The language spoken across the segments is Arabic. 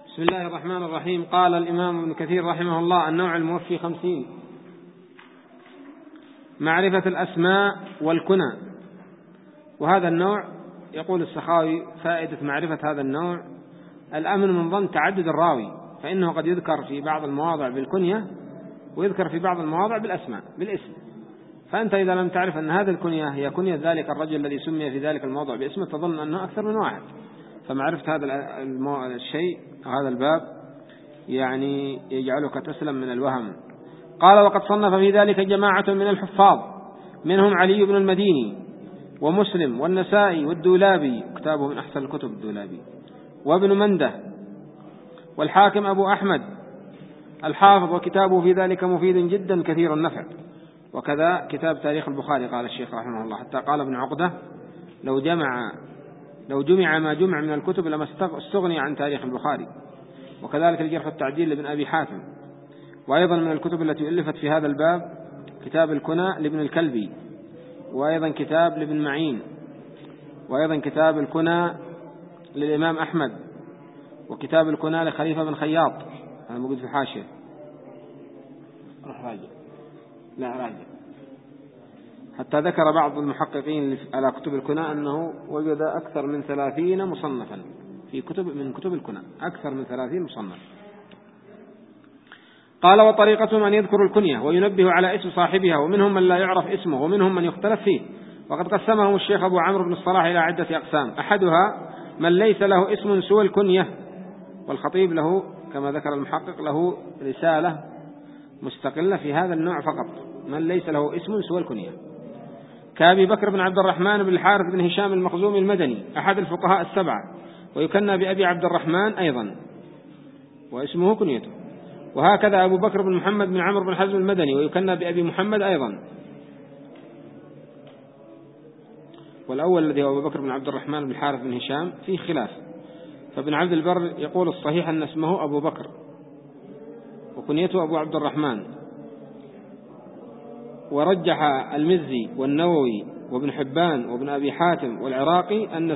بسم الله الرحمن الرحيم. قال الإمام ابن كثير رحمه الله: النوع الموفي 50: معرفة الأسماء والكنى. وهذا النوع يقول السخاوي: فائدة معرفة هذا النوع الأمن من ظن تعدد الراوي، فإنه قد يذكر في بعض المواضع بالكنية ويذكر في بعض المواضع بالأسماء بالاسم، فأنت إذا لم تعرف أن هذه الكنية هي كنية ذلك الرجل الذي سمي في ذلك الموضع باسمه تظن أنه أكثر من واحد. فمعرفة هذا الشيء هذا الباب يعني يجعلك تسلم من الوهم. قال: وقد صنف في ذلك جماعة من الحفاظ، منهم علي بن المديني ومسلم والنسائي والدولابي، كتابه من أحسن الكتب الدولابي، وابن منده، والحاكم أبو أحمد الحافظ، وكتابه في ذلك مفيد جدا كثير النفع. وكذا كتاب تاريخ البخاري. قال الشيخ رحمه الله: حتى قال ابن عقدة: لو جمع ما جمع من الكتب لما استغني عن تاريخ البخاري. وكذلك الجرح والتعديل لابن أبي حاتم. وأيضا من الكتب التي ألفت في هذا الباب كتاب الكنى لابن الكلبي، وأيضا كتاب لابن معين، وأيضا كتاب الكنى للإمام أحمد، وكتاب الكنى لخليفة بن خياط، هذا موجود في حاشية. راجع. حتى ذكر بعض المحققين على كتب الكنى أنه وجد أكثر من 30 مصنفا في كتب الكنى، أكثر من 30 مصنف. قال: وطريقتهم أن يذكروا الكنية وينبه على اسم صاحبها، ومنهم من لا يعرف اسمه، ومنهم من يختلف فيه. وقد قسمهم الشيخ أبو عمرو بن الصلاح إلى عدة أقسام: أحدها من ليس له اسم سوى الكنية، والخطيب له كما ذكر المحقق له رسالة مستقلة في هذا النوع فقط، من ليس له اسم سوى الكنية، كأبي بكر بن عبد الرحمن بن الحارث بن هشام المخزومي المدني، أحد الفقهاء السبعة، ويكنى بأبي عبد الرحمن أيضا واسمه كنيته. وهكذا أبو بكر بن محمد بن عمرو بن حزم المدني، ويكنى بأبي محمد أيضا. والأول الذي هو أبو بكر بن عبد الرحمن بن الحارث بن هشام فيه خلاف، فابن عبد البر يقول الصحيح أن اسمه أبو بكر وكنيته أبو عبد الرحمن. ورجح المزي والنووي وابن حبان وابن أبي حاتم والعراقي أن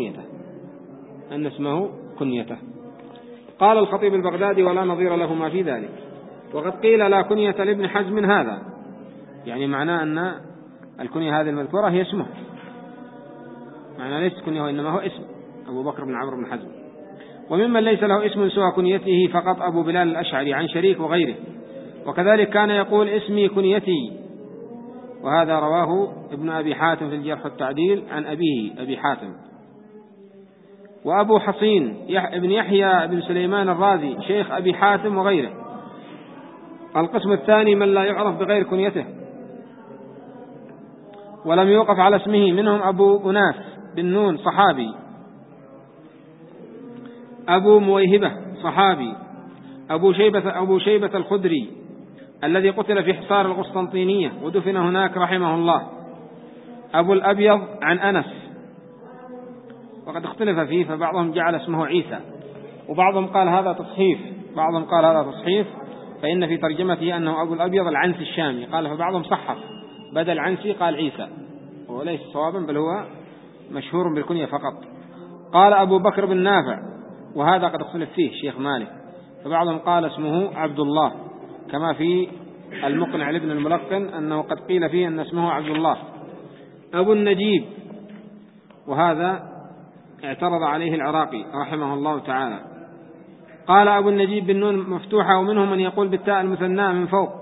اسمه كنيته. قال الخطيب البغدادي: ولا نظير لهما في ذلك. وقد قيل: لا كنية لابن حزم هذا، يعني معناه أن الكنية هذه المذكورة هي اسمه، معناه ليس كنية وإنما هو اسم أبو بكر بن عمرو بن حزم. وممن ليس له اسم سوى كنيته فقط أبو بلال الأشعري عن شريك وغيره، وكذلك كان يقول: اسمي كنيتي. وهذا رواه ابن أبي حاتم في الجرح والتعديل عن أبيه أبي حاتم. وأبو حصين ابن يحيى بن سليمان الرازي شيخ أبي حاتم وغيره. القسم الثاني من لا يعرف بغير كنيته ولم يوقف على اسمه، منهم أبو أناس بن نون صحابي، أبو مويهبة صحابي، أبو شيبة الخدري الذي قتل في حصار القسطنطينية ودفن هناك رحمه الله، أبو الأبيض عن أنس. وقد اختلف فيه، فبعضهم جعل اسمه عيسى، وبعضهم قال هذا تصحيف، فإن في ترجمته أنه أبو الأبيض العنسي الشامي. قال فبعضهم صحف بدل عنسي قال عيسى، وهو ليس صوابا بل هو مشهور بالكنية فقط. قال أبو بكر بن نافع، وهذا قد اختلف فيه شيخ مالك، فبعضهم قال اسمه عبد الله، كما في المقنع لابن الملقن أنه قد قيل فيه أن اسمه عبد الله. أبو النجيب، وهذا اعترض عليه العراقي رحمه الله تعالى. قال أبو النجيب بالنون مفتوحة، ومنهم من يقول بالتاء المثنى من فوق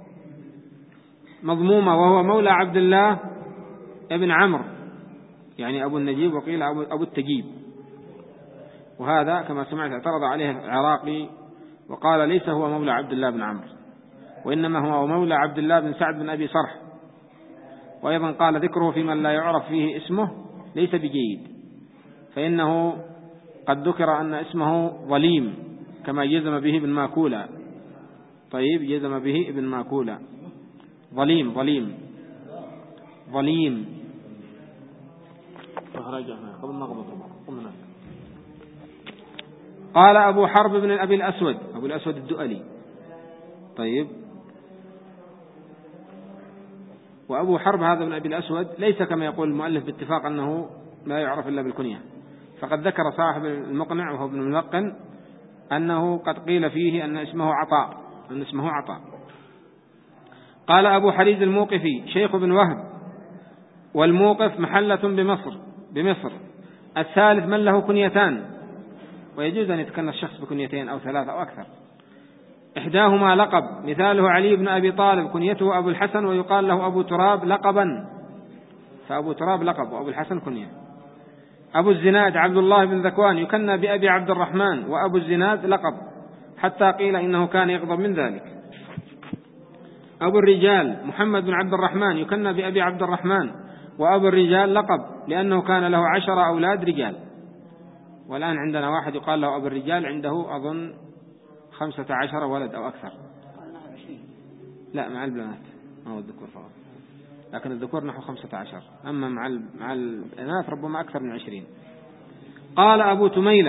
مضمومة، وهو مولى عبد الله ابن عمرو، يعني أبو النجيب، وقيل أبو التجيب. وهذا كما سمعت اعترض عليه العراقي وقال ليس هو مولى عبد الله بن عمرو، وإنما هو مولى عبد الله بن سعد بن أبي صرح. وأيضا قال ذكره في من لا يعرف فيه اسمه ليس بجيد، فإنه قد ذكر أن اسمه ظليم كما جزم به ابن ماكولة. طيب، جزم به ابن ماكولة ظليم. قال أبو حرب بن أبو الأسود الدؤلي. طيب، وأبو حرب هذا بن أبي الأسود ليس كما يقول المؤلف باتفاق أنه لا يعرف إلا بالكنية، فقد ذكر صاحب المقنع وهو ابن الملقن أنه قد قيل فيه أن اسمه عطاء. قال أبو حريز الموقفي شيخ بن وهب: والموقف محلة بمصر. الثالث من له كنيتان، ويجوز أن يتكنى الشخص بكنيتين أو ثلاثة أو أكثر. إحداهما لقب، مثاله علي بن أبي طالب كنيته أبو الحسن ويقال له أبو تراب لقبا، فأبو تراب لقب وأبو الحسن كنية. أبو الزناد عبد الله بن ذكوان يكنى بأبي عبد الرحمن، وأبو الزناد لقب، حتى قيل إنه كان يغضب من ذلك. أبو الرجال محمد بن عبد الرحمن يكنى بأبي عبد الرحمن، وأبو الرجال لقب لأنه كان له 10 أولاد رجال. والآن عندنا واحد يقال له أبو الرجال عنده أظن 15 ولد أو أكثر. لا مع البنات، ما هو الذكور فقط، لكن الذكور نحو 15، أما مع البنات ربما أكثر من 20. قال أبو تميلة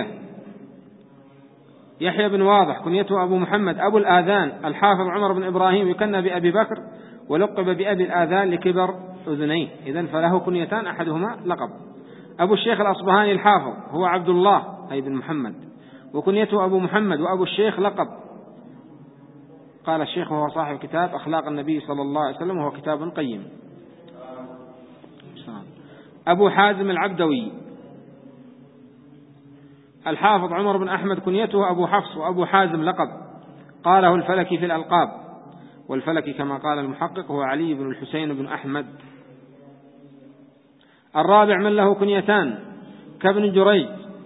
يحيى بن واضح كنيته أبو محمد أبو الآذان الحافظ عمر بن إبراهيم يكنى بأبي بكر ولقب بأبي الآذان لكبر أذنيه، إذن فله كنيتان أحدهما لقب. أبو الشيخ الأصبهاني الحافظ هو عبد الله أي بن محمد، وكنيته أبو محمد، وأبو الشيخ لقب. قال الشيخ وهو صاحب كتاب أخلاق النبي صلى الله عليه وسلم، وهو كتاب قيم. أبو حازم العبدوي الحافظ عمر بن أحمد كنيته أبو حفص، وأبو حازم لقب، قاله الفلكي في الألقاب، والفلكي كما قال المحقق هو علي بن الحسين بن أحمد. الرابع من له كنيتان كابن جريج،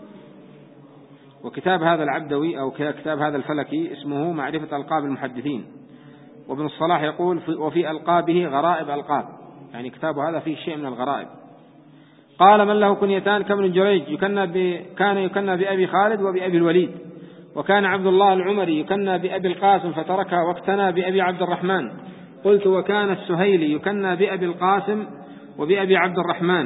وكتاب هذا العبدوي أو كتاب هذا الفلكي اسمه معرفة ألقاب المحدثين، وابن الصلاح يقول وفي ألقابه غرائب ألقاب، يعني كتاب هذا فيه شيء من الغرائب. قال من له كنيتان كابن جريج كان يكنى بأبي خالد وبأبي الوليد، وكان عبد الله العمري يكنى بأبي القاسم فتركها واقتنى بأبي عبد الرحمن. قلت وكان السهيلي يكنى بأبي القاسم وبأبي عبد الرحمن،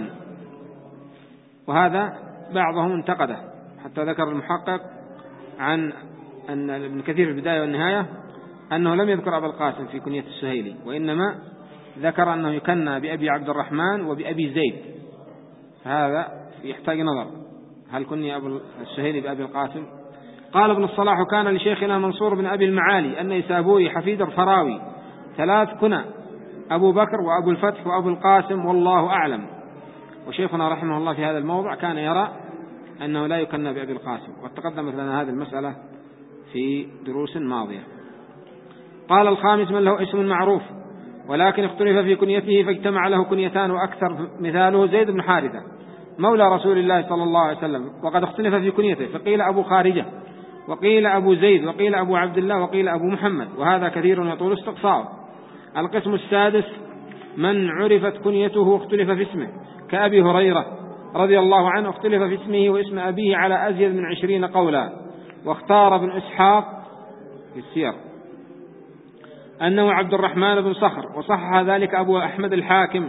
وهذا بعضهم انتقده، حتى ذكر المحقق عن أن ابن كثير في البداية والنهاية أنه لم يذكر أبا القاسم في كنية السهيلي، وإنما ذكر أنه يكنى بأبي عبد الرحمن وبأبي زيد، هذا يحتاج نظر، هل كني أبو السهيلي بأبي القاسم؟ قال ابن الصلاح كان لشيخنا منصور بن أبي المعالي النيسابوري حفيد الفراوي 3 كنى، أبو بكر وأبو الفتح وأبو القاسم والله أعلم. وشيخنا رحمه الله في هذا الموضع كان يرى أنه لا يكنى بأبي القاسم، وتقدمت لنا هذه المسألة في دروس ماضية. قال الخامس من له اسم معروف ولكن اختلف في كنيته فاجتمع له كنيتان وأكثر، مثاله زيد بن حارثة مولى رسول الله صلى الله عليه وسلم، وقد اختلف في كنيته، فقيل أبو خارجة وقيل أبو زيد وقيل أبو عبد الله وقيل أبو محمد، وهذا كثير يطول استقصاءه. القسم السادس من عرفت كنيته واختلف في اسمه كأبي هريرة رضي الله عنه، اختلف في اسمه واسم أبيه على أزيد من 20 قولا، واختار ابن إسحاق في السير أنه عبد الرحمن بن صخر، وصحح ذلك أبو أحمد الحاكم،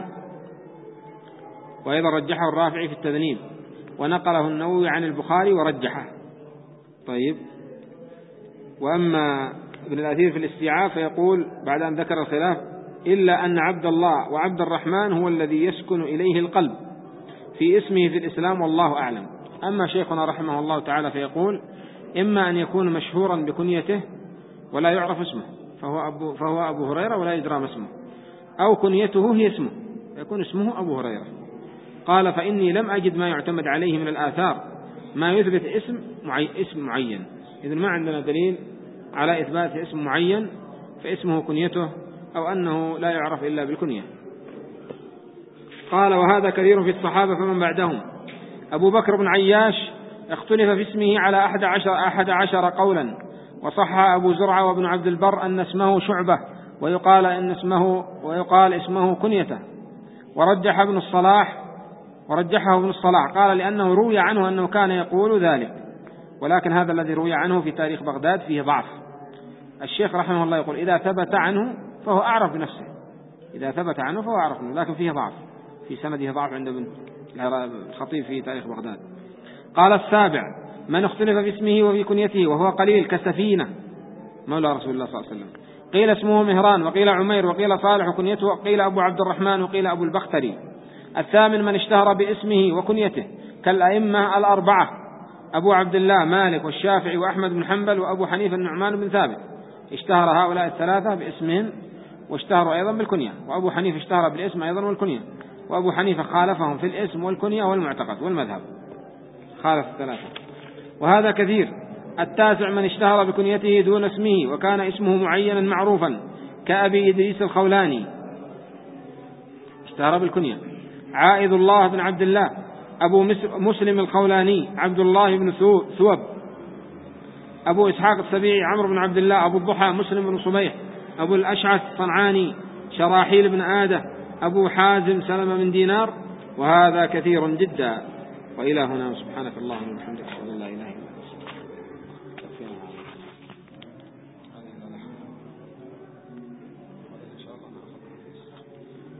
وأيضا رجحه الرافعي في التذنيب، ونقله النووي عن البخاري ورجحه. طيب، وأما ابن الأثير في الاستيعاب فيقول بعد أن ذكر الخلاف إلا أن عبد الله وعبد الرحمن هو الذي يسكن إليه القلب في اسمه في الإسلام والله أعلم. أما شيخنا رحمه الله تعالى فيقول إما أن يكون مشهورا بكنيته ولا يعرف اسمه فهو أبو هريرة ولا يدرى اسمه، أو كنيته هي اسمه يكون اسمه أبو هريرة. قال فإني لم أجد ما يعتمد عليه من الآثار ما يثبت اسم معين، إذن ما عندنا دليل على إثبات اسم معين فاسمه كنيته أو أنه لا يعرف إلا بالكنية. قال وهذا كثير في الصحابة فمن بعدهم. أبو بكر بن عياش اختلف في اسمه على 11 قولا، وصح أبو زرعة وابن عبد البر أن اسمه شعبة ويقال اسمه كنيته، ورجحه ابن الصلاح قال لأنه روي عنه أنه كان يقول ذلك، ولكن هذا الذي روي عنه في تاريخ بغداد فيه ضعف. الشيخ رحمه الله يقول إذا ثبت عنه فهو أعرف بنفسه، لكن فيه ضعف، في سنده ضعف عند ابن الخطيب في تاريخ بغداد. قال السابع من اختلف في اسمه وفي كنيته وهو قليل كسفينة مولى رسول الله صلى الله عليه وسلم، قيل اسمه مهران وقيل عمير وقيل صالح وكنيته وقيل أبو عبد الرحمن وقيل أبو البختري. الثامن من اشتهر باسمه وكنيته كالأئمة الأربعة أبو عبد الله مالك والشافعي وأحمد بن حنبل وأبو حنيفة النعمان بن ثابت. اشتهر هؤلاء الثلاثة باسمهم واشتهروا أيضا بالكنية، وأبو حنيفة اشتهر بالاسم أيضا والكنية، وأبو حنيفة خالفهم في الاسم والكنية والمعتقد والمذهب، خالف الثلاثة. وهذا كثير. التاسع من اشتهر بكنيته دون اسمه وكان اسمه معينا معروفا كأبي إدريس الخولاني، اشتهر بالكنية. عائذ الله بن عبد الله، أبو مسلم الخولاني، عبد الله بن ثوب، أبو إسحاق السبيعي، عمرو بن عبد الله، أبو الضحى مسلم بن صبيح، أبو الأشعث صنعاني، شراحيل بن آدة، أبو حازم سلمة بن دينار. وهذا كثير جدا. وإلى هنا، سبحانك اللهم وبحمدك.